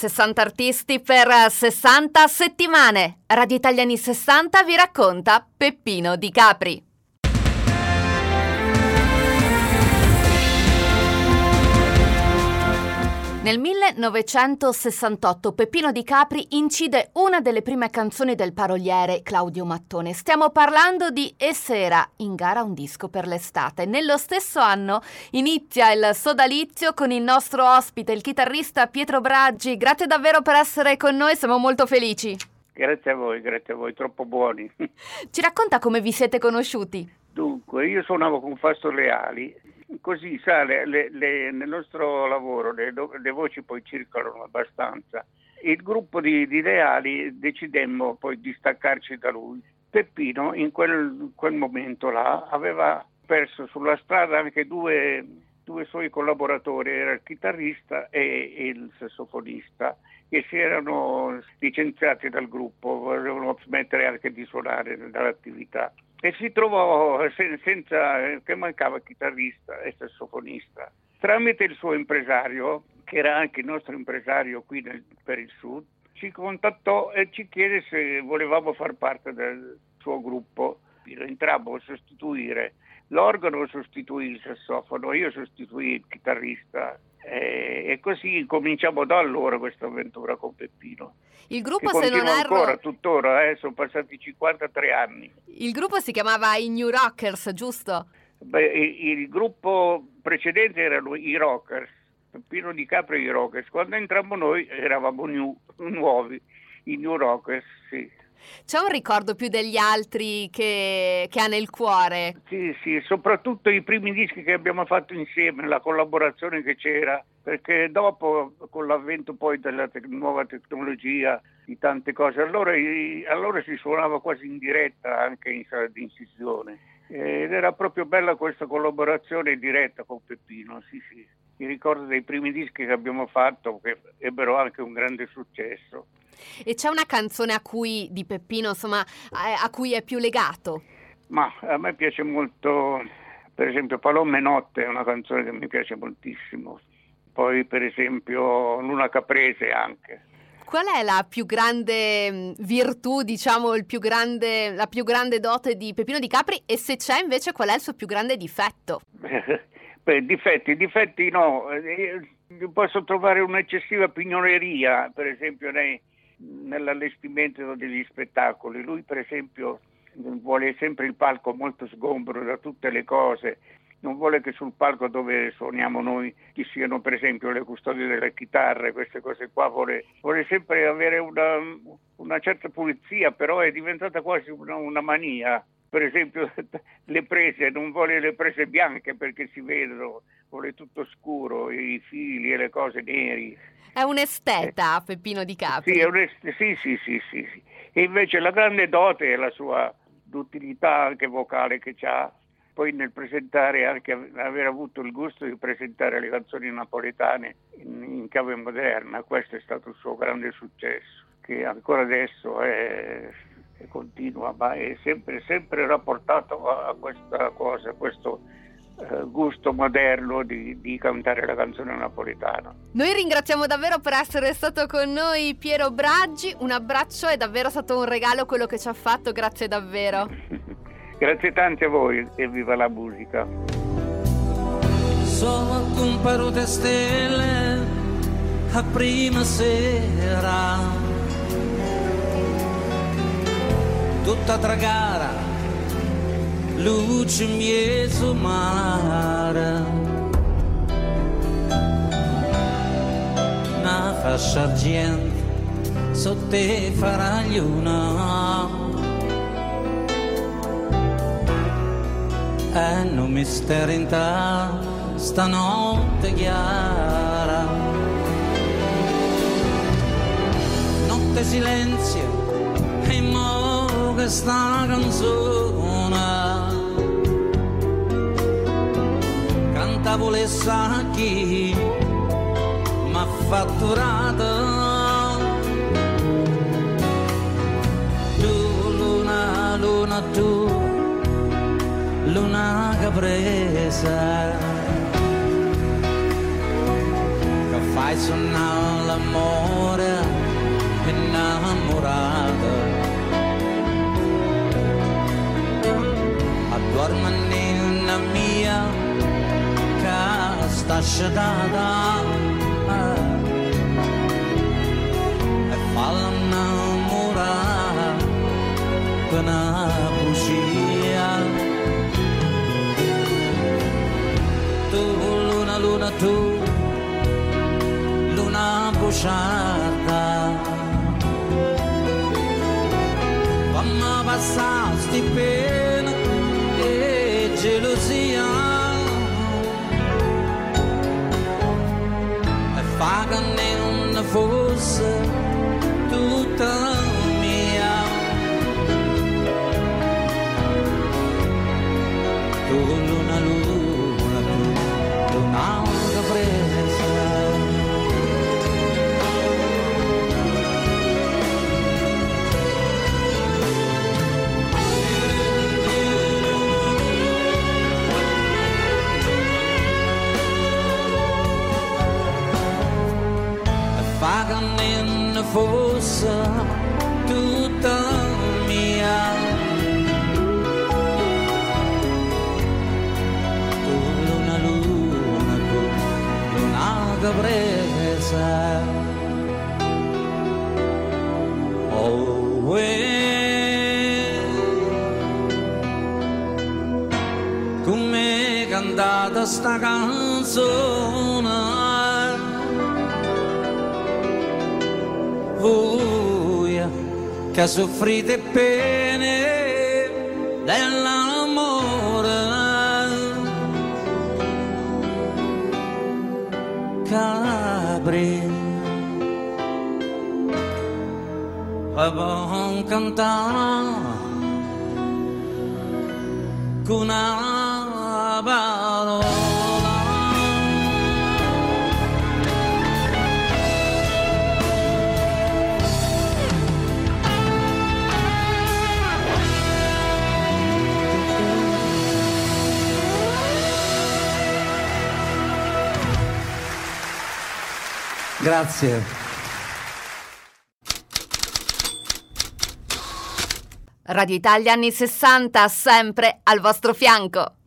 60 artisti per 60 settimane. Radio Italia anni 60 vi racconta Peppino Di Capri. Nel 1968 Peppino Di Capri incide una delle prime canzoni del paroliere Claudio Mattone. Stiamo parlando di E Sera, in gara un disco per l'estate. Nello stesso anno inizia il sodalizio con il nostro ospite, il chitarrista Pietro Braggi. Grazie davvero per essere con noi, siamo molto felici. Grazie a voi, troppo buoni. Ci racconta come vi siete conosciuti? Dunque, io suonavo con Fasto Leali. Così, sa, nel nostro lavoro le voci poi circolano abbastanza. Il gruppo di Leali decidemmo poi di staccarci da lui. Peppino in quel momento là aveva perso sulla strada anche due suoi collaboratori, era il chitarrista e il sassofonista, che si erano licenziati dal gruppo, volevano smettere anche di suonare dall'attività. E si trovò senza, che mancava chitarrista e sassofonista. Tramite il suo impresario, che era anche il nostro impresario qui per il Sud, ci contattò e ci chiese se volevamo far parte del suo gruppo. Entrammo a sostituire l'organo, sostituì il sassofono, io sostituì il chitarrista. E così cominciamo da allora questa avventura con Peppino. Il gruppo, che se non erro, ancora, tuttora, sono passati 53 anni. Il gruppo si chiamava i New Rockers, giusto? Il gruppo precedente erano i Rockers, Peppino Di Capri e i Rockers. Quando entrammo noi eravamo nuovi, i New Rockers, sì. C'è un ricordo più degli altri che ha nel cuore? Sì, soprattutto i primi dischi che abbiamo fatto insieme, la collaborazione che c'era, perché dopo, con l'avvento poi della nuova tecnologia, di tante cose, allora si suonava quasi in diretta anche in sala di incisione. Ed era proprio bella questa collaborazione diretta con Peppino, sì. Mi ricordo dei primi dischi che abbiamo fatto, che ebbero anche un grande successo. E c'è una canzone di Peppino, insomma, a cui è più legato? Ma a me piace molto, per esempio, Palomma e Notte è una canzone che mi piace moltissimo. Poi, per esempio, Luna Caprese anche. Qual è la più grande virtù, diciamo, la più grande dote di Peppino Di Capri? E se c'è, invece, qual è il suo più grande difetto? Difetti no. Posso trovare un'eccessiva pignoleria, per esempio, nell'allestimento degli spettacoli. Lui, per esempio, vuole sempre il palco molto sgombro da tutte le cose. Non vuole che sul palco dove suoniamo noi ci siano, per esempio, le custodie delle chitarre, queste cose qua. Vuole sempre avere una certa pulizia, però è diventata quasi una mania. Per esempio, le prese, non vuole le prese bianche perché si vedono, vuole tutto scuro, i fili e le cose neri. È un esteta, Peppino Di Capri. Sì. E invece la grande dote è la sua duttilità anche vocale che c'ha. Poi nel presentare, anche aver avuto il gusto di presentare le canzoni napoletane in chiave moderna, questo è stato il suo grande successo, che ancora adesso continua, ma è sempre rapportato a questa cosa, a questo gusto moderno di cantare la canzone napoletana. Noi ringraziamo davvero per essere stato con noi Piero Braggi, un abbraccio, è davvero stato un regalo quello che ci ha fatto, grazie davvero. Grazie tante a voi e viva la musica. Sono comparute stelle a prima sera, tutta tragara, luce in mezzo mare, una fascia argento sotto te farà luna, e non mi sterinta stanotte chiara, notte silenzio e mo questa canzone cantavo le sacchi m'ha fatturato, tu luna tu luna caprese che fai Sai suonare l'amore innamorata, addormenti una mia che sta sciatata e falla innamorare con una bugia. Tu, luna, tu, luna bruciata, fammi passare sti pene e gelosia e fa che non fosse tutta mia. Tu, luna, luna, tu, luna che presa. Fa che non fosse tutta mia. Tu luna, luna, tu luna che presa. Oh, come cantata sta canzone, voi che soffrite pene dell'amore, capri a cantare con una parola. Grazie. Radio Italia anni 60, sempre al vostro fianco.